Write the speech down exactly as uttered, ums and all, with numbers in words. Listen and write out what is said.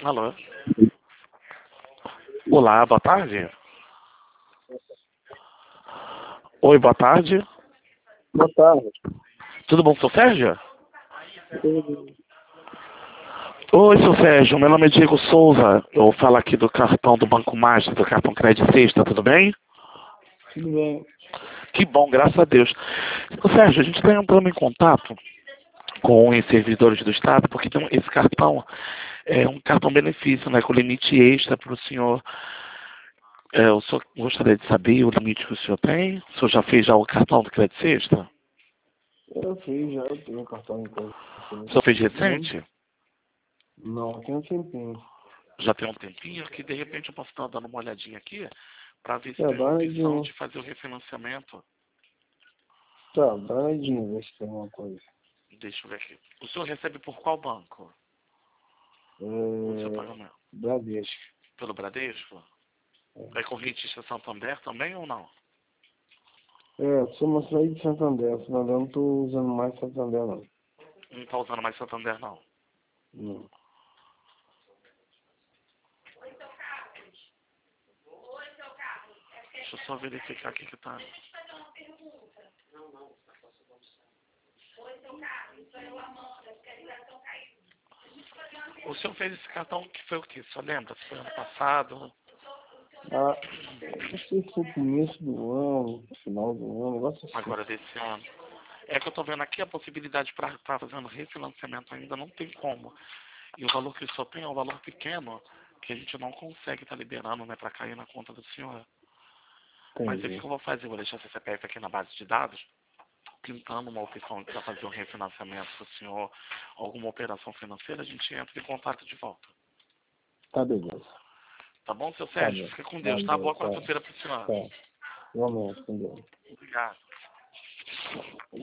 Alô? Olá, boa tarde. Oi, boa tarde. Boa tarde. Tudo bom, seu Sérgio? Oi, seu Sérgio. Meu nome é Diego Souza. Eu falo aqui do cartão do Banco Master, do cartão Crédito Sexta, tudo bem? Tudo bem. Que bom, graças a Deus. Seu Sérgio, a gente está entrando em contato com os servidores do Estado, porque tem um- esse cartão é um cartão benefício, né, com limite extra para o senhor. É, o senhor gostaria de saber o limite que o senhor tem? O senhor já fez já o cartão do Crédito Sexta? Eu fiz já, eu tenho um cartão de crédito. O senhor fez recente? Não, tem um tempinho. Já tem um tempinho que de repente eu posso estar dando uma olhadinha aqui para ver se Tá, tem dá a uma opção olhadinha. de fazer o refinanciamento. Tá, dá uma olhadinha, ver se tem alguma coisa. Deixa eu ver aqui. O senhor recebe por qual banco? O seu É... pagamento? Bradesco. Pelo Bradesco? É corrente de Santander também ou não? É, eu sou uma saída de Santander. Santander eu não tô usando mais Santander, não. Não está usando mais Santander não. Não. Deixa eu só verificar aqui que tá. O senhor fez esse cartão que foi o quê? O senhor lembra? Se foi ano passado? Ah, não sei se foi começo do ano, final do ano, negócio assim. Agora desse ano? É que eu tô vendo aqui a possibilidade para estar fazendo refinanciamento ainda não tem como. E o valor que o senhor tem é um valor pequeno que a gente não consegue estar liberando, né, para cair na conta do senhor. Mas o que Entendi. eu vou fazer? Eu vou deixar esse C P F aqui na base de dados, pintando uma opção para fazer um refinanciamento para o senhor, alguma operação financeira, a gente entra em contato de volta. Tá, beleza. Tá bom, seu Tá Sérgio? bem. Fica com Deus, tá? Valeu, Boa tá. quarta-feira para o senhor. Tá. Igualmente, entendeu? Obrigado.